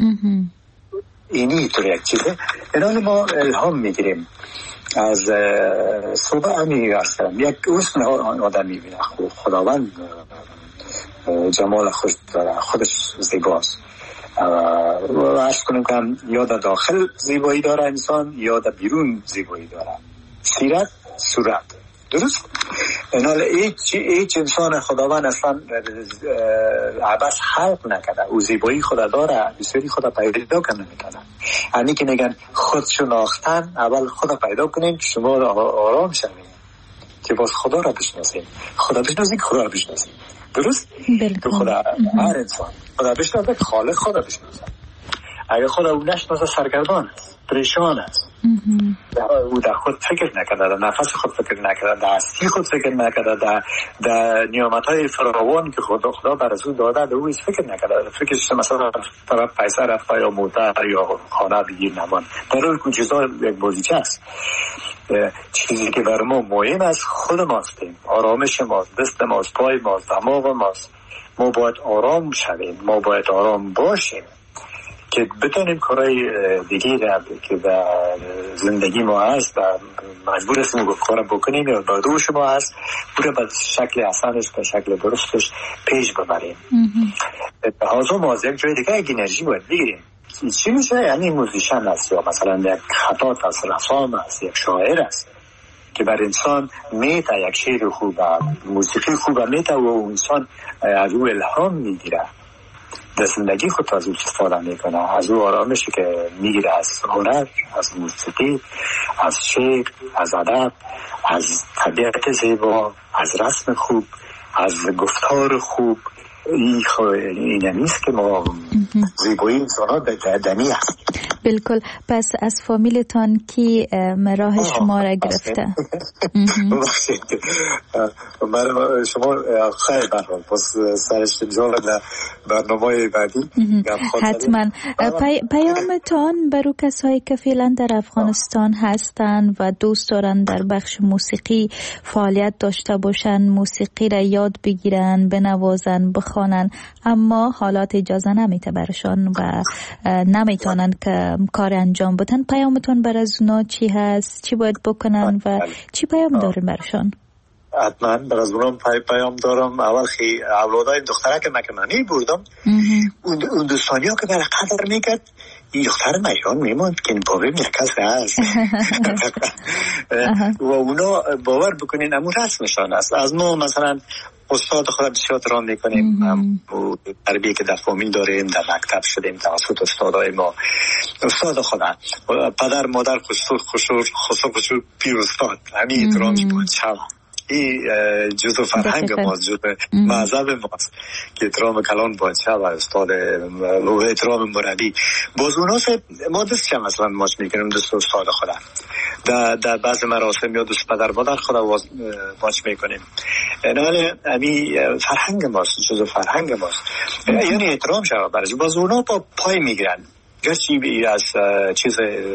اینی طور یک چیزه. اینال ما الهام میگیریم از صبح همی هستم، یک حسن آدم میبینه، خداوند جمال خوش داره، خودش زیباست و عرض کنیم که یا در داخل زیبایی داره انسان یا در بیرون زیبایی داره، سیرت، صورت. درست؟ اینال هیچ انسان خداوند اصلا عباس خلق نکرده، او زیبایی خدا داره، بسیاری خدا پیدا کنه میکنه. یعنی که نگن خود شناختن، اول خدا پیدا کنین که شما آرام شوید، که باز خدا را بشناسید، خدا بشناسید، خدا را بشناسید. درست؟ که خدا هر انسان خدا بشناسه، خالق خدا بشناسه. اگر خدا او نشناسه سرگردان است، پریشان است. او در خود فکر نکرده، در نفس خود فکر نکرده، در هستی خود فکر نکرده، در نعمتهای فراوان که خدا بر از او داده او فکر نکرده. فکرش مثلا طرف پیسه رفته یا موتر یا خانه بگیر نمان، در اون چیزا یک بازیچه است. چیزی که بر ما مهم است خود ماستیم، آرامش ماست، دست ماست، پای ماست، دماغ ماست. ما باید آرام شویم، ما باید آرام باشیم که بتونیم کارهای دیگه که در زندگی ما هست و مجبور هستیم کار بکنیم یا با دوش ما هست، بوده به شکل اصلش، به شکل درستش پیش ببریم. حاضر ما از یک جای دیگه یک انرژی باید بگیریم. چی میشه؟ یعنی موزیشن است یا مثلا یک خطاط است، رسام است، یک شاعر است که بر انسان میته، یک شعر خوب، موسیقی خوب میته و انسان از او الهام میگیره، در زندگی خود از او استفاده میکنه، از او آرامشی که میگیره، از هنر، از موسیقی، از شعر، از ادب، از طبیعت زیبا، از رسم خوب، از گفتار خوب. این نیست که ما زیبایی انسان ها دنی هست. بالکل. پس از فامیلتان کی راه شما را گرفته؟ شما خیلی برحال پس سرش انجام برنامه بعدی حتما. پیامتان برای کسایی که فعلا در افغانستان هستند و دوست دارن در بخش موسیقی فعالیت داشته باشن، موسیقی را یاد بگیرن، بنوازن، بخوانن، اما حالات اجازه نمیده برشان و نمیتونن که کار انجام بدن، پیامتون بر از اونا چی هست؟ چی باید بکنن و چی پیام دارین برشان؟ حتما بر از اونم پیام دارم. اول خیلی اولادای دختره که مکنانی بردم، اون دوستانی ها که برای قدر میکرد، این دختر میشان میماند که این پاویم یک کس هست و اونا باور بکنین امون رسمشان است. از ما مثلا استاد خدا بسیار رام میکنیم، تربیه که در فامیل داریم، در مکتب شدیم توسط استادای ما. استاد خدا پدر مادر خصوص پیر استاد همین احترامش باید شد. این جزء فرهنگ ماست، جزء مذهب ماست که احترام کلان باید شد و استاد و احترام مربی. باز اونا ما دست مثلا ماچ میکنیم دست استاد خودم در بعض مراسم یا دست پدر مادر خودم ماچ میکنیم. نه امی فرهنگ ماست، جزء فرهنگ ماست، یعنی احترام شود برش. باز اونا با پای میگیرن گرچه از چیز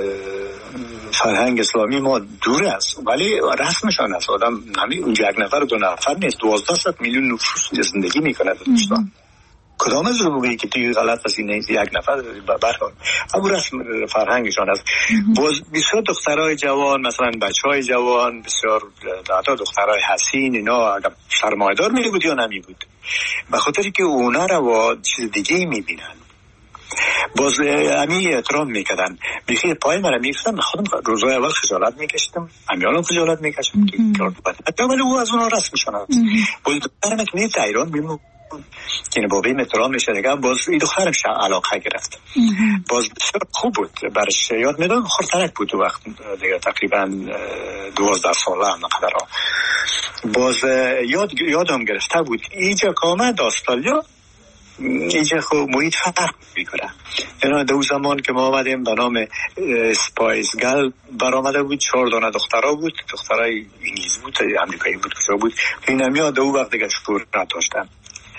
فرهنگ اسلامی ما دور است ولی رسمشان است. آدم همین اونجا یک نفر دو نفر نیست، 12 میلیون نفوس زندگی میکنه در دوستان. کدام از روی که توی غلط است نیست یک نفر برخواد اما رسم فرهنگشان است. بسیار دخترای جوان مثلا بچهای جوان بسیار تا دخترای حسین اینا اگر سرمایه‌دار می بود یا نمی بود به خاطری که اونا رو چیز دیگه میبینن باز امی احترام میکردن. بیخی پای من میفتم خودم روزای اول خجالت میکشتم، امیالم خجالت میکشتم که ولی او از اونا رسم میشوند. باز دخترم که نیست ایران میمون که بابی احترام میشه دیگه. باز این دخترم علاقه گرفت، باز بسیار خوب بود برش. یاد میدم خورترک بود تو وقت دیگه تقریبا 12 ساله هم نقدر. باز یادم گرفته بود اینجا که آمد استرالیا اینجا خوب محیط فرق میکنه. اینا دو زمان که ما آمدیم به نام سپایس گل برآمده بود، 4 دانه دخترها بود، دخترای انگلیسی بود، امریکایی بود، کجا بود این همیا دو وقت دیگه شهرت داشتن.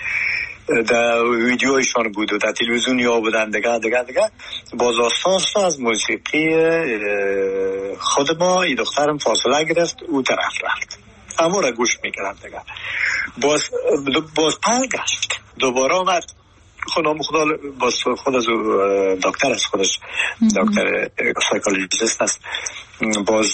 در ویدیویشان بود و در تلویزیون یا بودن دیگه باز آسان از موسیقی خود ما این دخترم فاصله گرفت او طرف رفت اما را گوش میکردم دیگه. باز گشت دوباره آمد خدا باز خود از دکتر است، خودش دکتر سایکولوژیست است، باز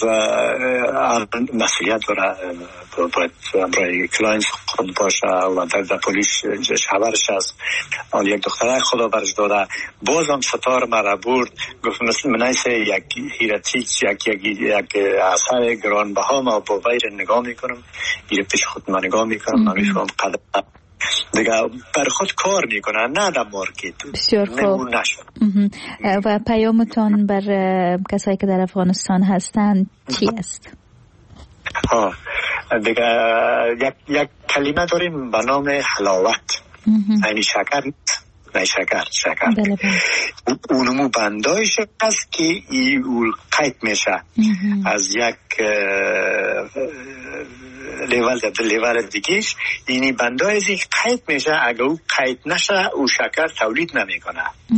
مسئولیت داره باید برای کلاینت خود باشه و در پلیس خبرش است. آن یک دختره خدا برش داده باز هم ستار مرا برد گفت مثل منیسه یک هیراتیک یک اثر گرانبها ما با ویر نگاه میکنم میره پیش خود من نگاه میکنم من میفهم قدر دیگه بر خود کار میکنن نه در مارکت. بسیار خوب. و پیامتان بر کسایی که در افغانستان هستند چی است؟ دیگه یک کلمه داریم به نام حلاوت، یعنی شکر نه شکر اونمو بندایش هست که اول قید میشه از یک لیول دیگیش، یعنی بندای از یک قید میشه، اگه او قید نشه او شکر تولید نمیکنه.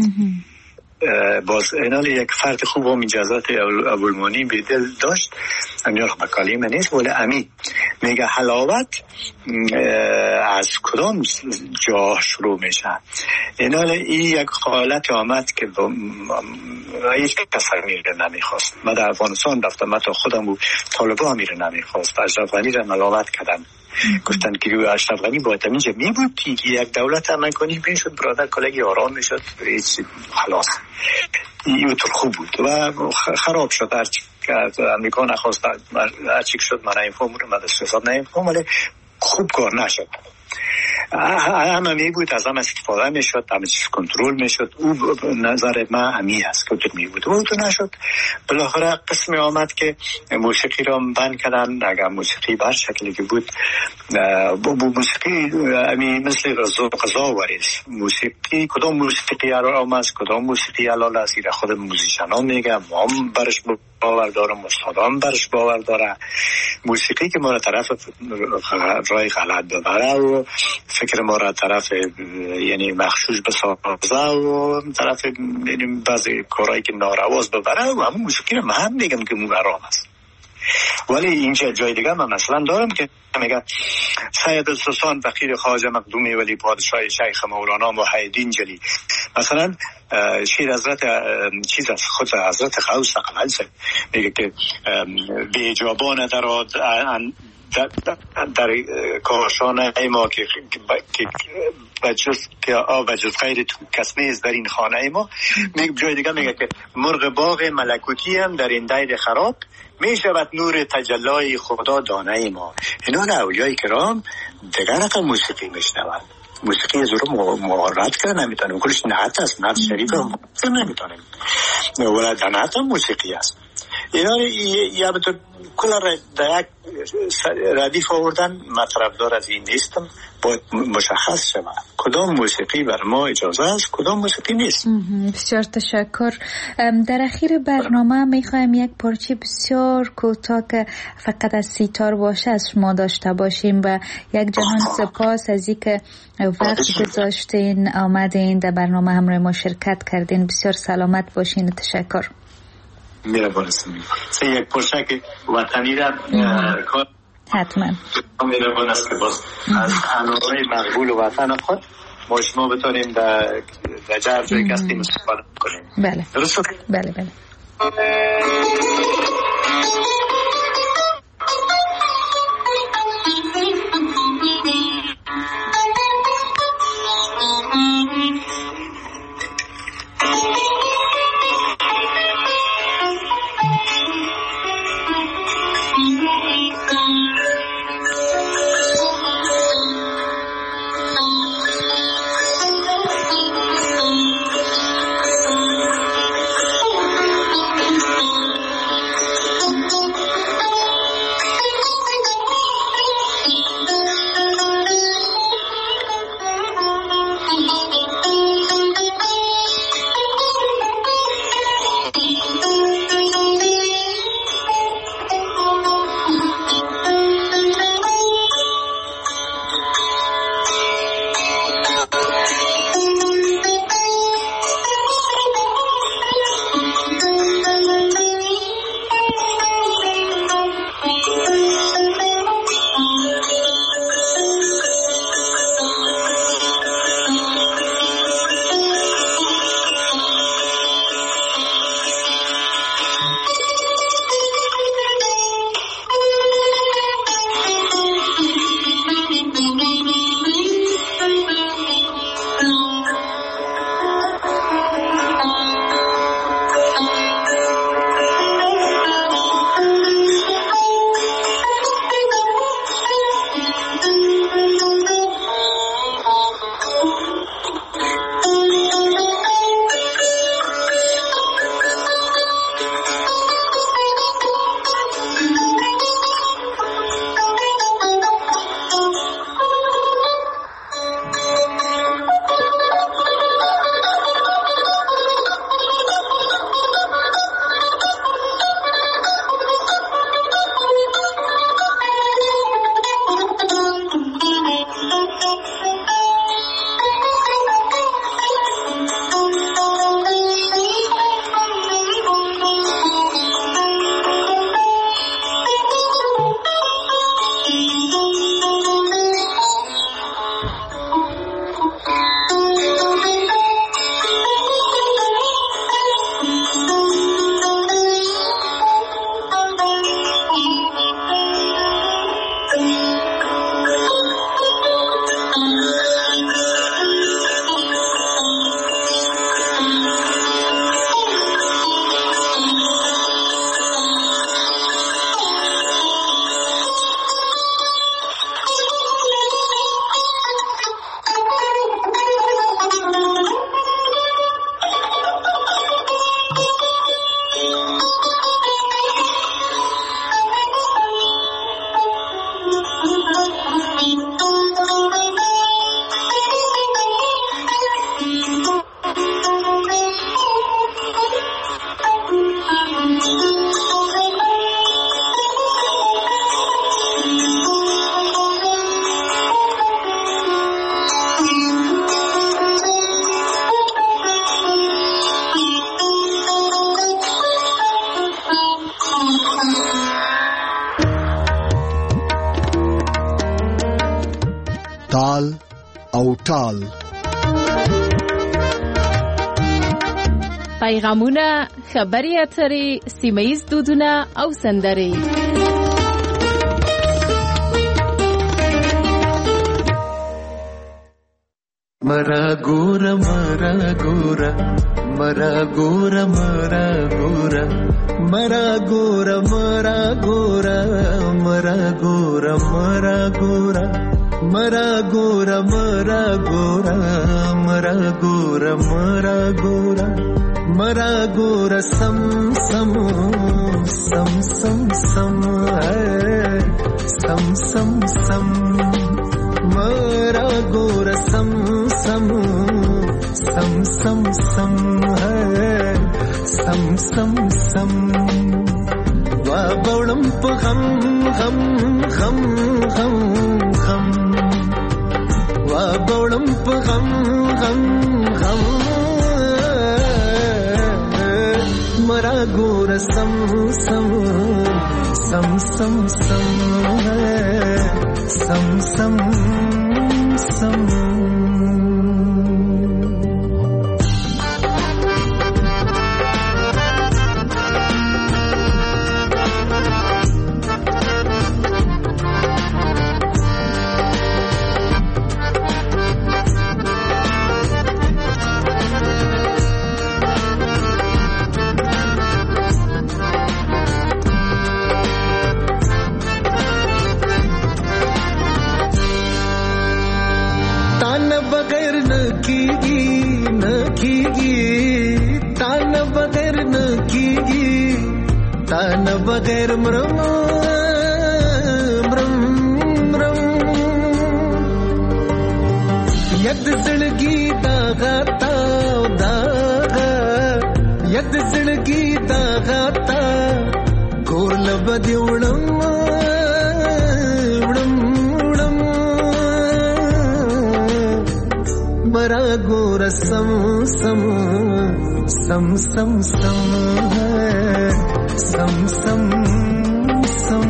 باز اینال یک فرد خوب هم اجازت ابوالمانی به دل داشت امیار به کلمه نیست ولی امی میگه حلاوت از کدام جا شروع میشه. اینال این یک حالت آمد که هیچ کس میره نمیخواست. من در افغانستان رفتم من تا خودم و طالبا میره نمیخواست. اشرف غنی را ملامت کردن گفتن که اشرف غنی باید اینجا می بود که یک دولت امن کنی بین شد برادر کلگی آرام میشد هیچ خلاص. این طور خوب بود و خراب شد. هرچی که از امریکا نخواست هرچی شد من اینفهم رو من دست حساب نینفهم ولی خوب کار نشد. همه می بود از هم استفاده می شد همه چیز کنترل می شد. او نظر من همی هست که می بود و تو نشد. بالاخره قسمی آمد که موسیقی را بند کردن. اگر موسیقی بر شکلی که بود موسیقی همی مثل غذا وریست. موسیقی کدام موسیقی حرام است کدام موسیقی حلال است ایره خود موزیشن ها میگه ما هم برش باور دارم استادان برش باور داره. موسیقی که ما را طرف رای غلط ببره و فکر ما را طرف یعنی مخشوش بسازه و طرف یعنی بعضی کارهایی که نارواز ببره و همون موسیقی را من میگم که مو حرام است. ولی اینجا جای دیگه من مثلا دارم که میگه سید السلطان فقیر خواجه مقدومی ولی پادشاه شیخ مولانا محیدین جلی مثلا شیر حضرت چیز از خود حضرت غوث اقلال میگه که به اجابان در کاشانه ما که بجز غیر کس نیست در این خانه ما. جای دیگه میگه که مرغ باغ ملکوتی هم در این دیر خراب می شود نور تجلای خدا دانه ما. اینان اولیای کرام دیگر رقم موسیقی میشنوند. موسیقی از رو مهارت کرد نمیتونیم کلش نعت است، نعت شریف هم نمیتونیم ولی نعت هم موسیقی است. اینا البته کلا در یک ردیف آوردن مطلب دار از این نیستم، باید مشخص شود کدام موسیقی بر ما اجازه است کدام موسیقی نیست. بسیار تشکر. در اخیر برنامه میخوایم یک پارچه بسیار کوتاه که فقط از سیتار باشه از شما داشته باشیم و یک جهان سپاس از اینکه وقت گذاشتین آمدین در برنامه همراه ما شرکت کردین. بسیار سلامت باشین. تشکر. میره بارستم یک پرشک وطنی را کار حتما میره بارست که باز از انواع مقبول وطن خود ما شما بتانیم در جای کستیم استفاده کنیم. بله درست؟ بله بله. تال او ټال پیغامونه، خبري اترې، سیمه‌ییز دودونه او سندرې. مرا ګوره مرا ګوره مرا ګوره مرا ګوره مرا ګوره مرا ګوره مرا ګوره مرا ګوره मरा गोरा मरा गोरा मरा गोरा मरा गोरा मरा गोरा सम सम सम सम सम है सम सम सम मरा गोरा सम सम सम सम सम है सम सम सम वा बौड़म पगम गम गम गम गम वा बौड़म पगम गम गम मरा गोरा सम सम सम सम सम है सम सम सम तान बगैर मृम मृम मृम यद जिंदगी दागा दागा यद जिंदगी दागा ता कोरल बदिवड़म उड़म उड़म मरा गोरा सम सम सम सम सम सम सम सम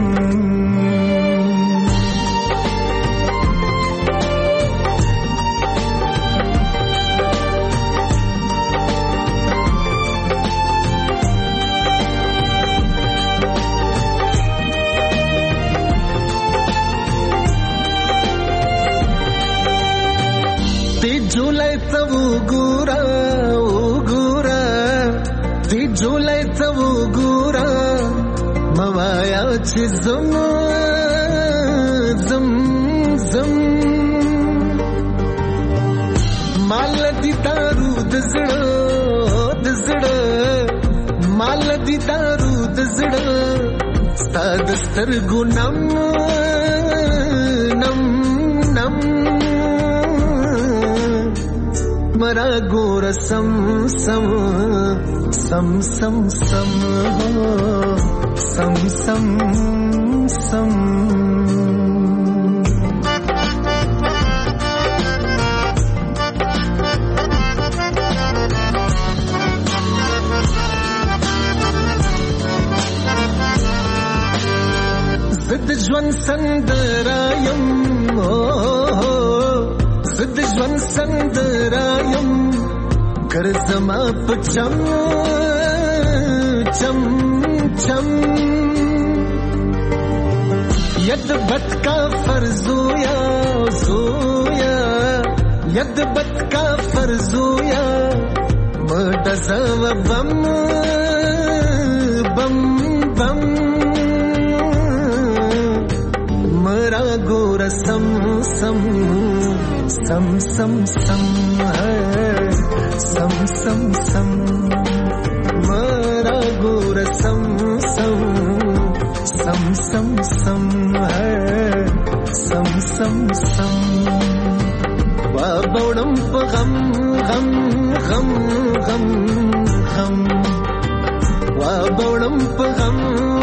ती झुलायचं उगुरा उगुरा ती झुलायचं उगुरा मवायाची जम जम जम माल दी दारू दजड दजड माल दी दारू दजड सादस्तर गुनम नम नम मरा गोरा सम सम सम सम सम सम सम सम जिद ज्वन संदरायम जिद ज्वन संदरायम कर जमा पचम चम चम यद बत का फर्जोया जोया यद बत का फर्जोया मदज़व बम बम बम मरा गोरा सम सम सम सम सम है सम सम सम मरा गोरा सम सम सम सम सम है सम सम सम वा बौड़म पगम गम गम गम गम वा बौड़म पगम